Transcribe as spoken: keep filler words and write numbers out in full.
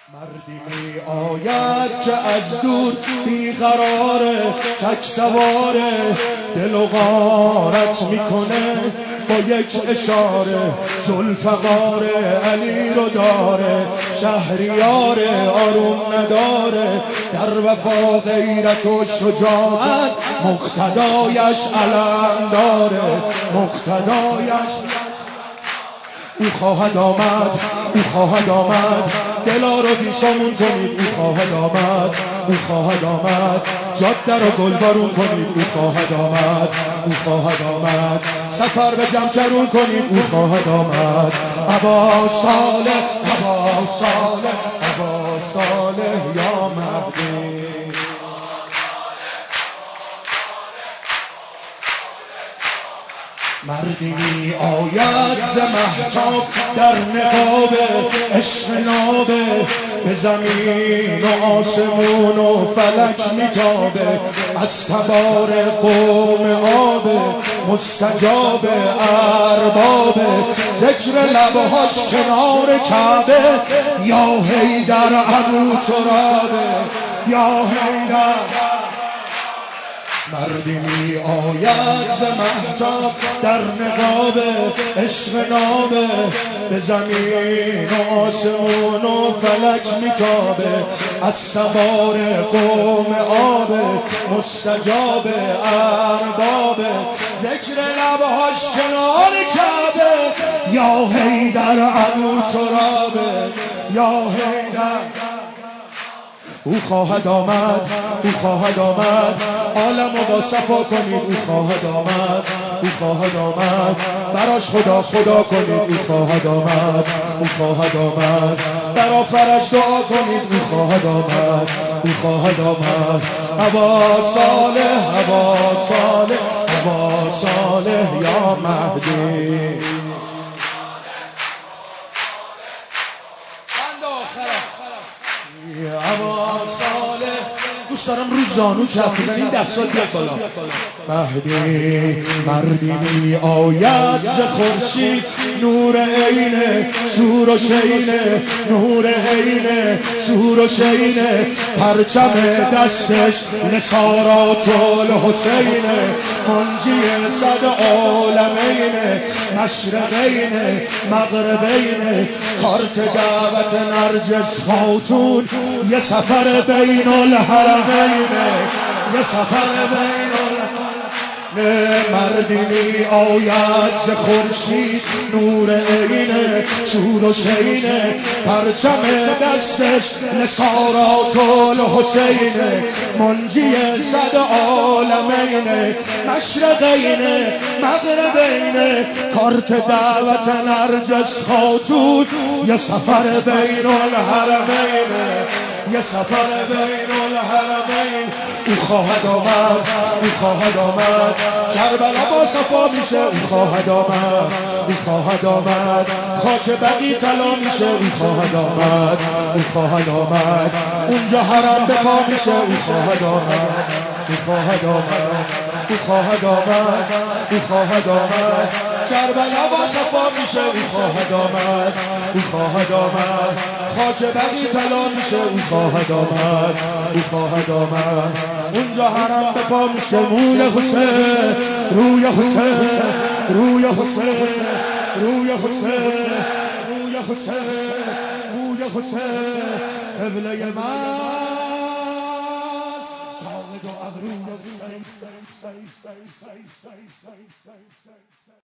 مردی می آید که از دور بیقراره، تک سواره، دل و غارت میکنه با یک اشاره. ذوالفقاره علی رو داره، شهریاره آروم نداره، در وفا غیرت و شجاعت مقتدایش علم داره، مقتدایش. او خواهد آمد، او خواهد آمد، دلا رو بیسامون کنید. او خواهد آمد، او خواهد آمد، جاده رو گلبارون کنید. او خواهد آمد، او خواهد آمد، سفر به جمجرون کنید. او خواهد آمد. ابا صالح، ابا صالح، ابا صالح یا مهدی. مردی می آید ز مهتاب در نقاب عشق نابه، به زمین و آسمون و فلک میتابه، از تبار قوم آبه، مستجاب اربابه، ذکر لبهاش کنار کعبه، یا حیدر ابو ترابه، یا حیدر. مردی می آید ز مهتاب در نقاب عشق نابه، به زمین و آسمون و فلک میتابه، از تبار قوم آبه، مستجاب اربابه، ذکر لبهاش کنار کعبه، یا حیدر ابو ترابه، یا حیدر. او خواهد آمد، او خواهد آمد، عالم رو با صفا کنید. او خواهد آمد، او خواهد آمد، براش خدا خدا کنید. او خواهد آمد، او خواهد آمد، برا فرج دعا کنید. او خواهد آمد، او خواهد آمد. ابا صالح، ابا صالح، ابا صالح یا مهدی. ابا صالح دوست دارم رو زانو چپ بزن، این ده سال بیاد بالا. مهدی مردی می آید ز خورشید نور عینه، شور و شینه، نور عینه، شور و شینه، پرچم دستش نثارات الحسینه، منجی صد عالمینه، مشرقینه، مغربینه، کارت دعوت نرجس خاتون، یه سفر بین الحرمینه، یه سفر بین الحرمینه. مردی می آید ز خورشید نور عینه، شور و شینه، پرچم دستش نثارات الحسینه، منجی صد عالمینه، مشرقینه، مغربینه، کارت دعوت نرجس خاتون، یه سفر بین الحرمینه، یه سفر بین الحرمین. او خواهد آمد، او خواهد آمد، کربلا با صفا میشه. او خواهد آمد، او خواهد آمد، خاک بقی طلا میشه. او خواهد آمد، او خواهد آمد، اونجا حرم به پا میشه. او خواهد آمد، او خواهد آمد، او خواهد آمد، او خواهد آمد، کربلا با صفا میشه. او خواهد آمد، او خواهد آمد، خاک بقی طلا میشه. او خواهد آمد، او خواهد آمد، اونجا حرم به پا میشه. مول حسین، روی حسین، روی حسین، روی حسین، روی حسین، روی حسین، قبله من جاود و ابروی حسین.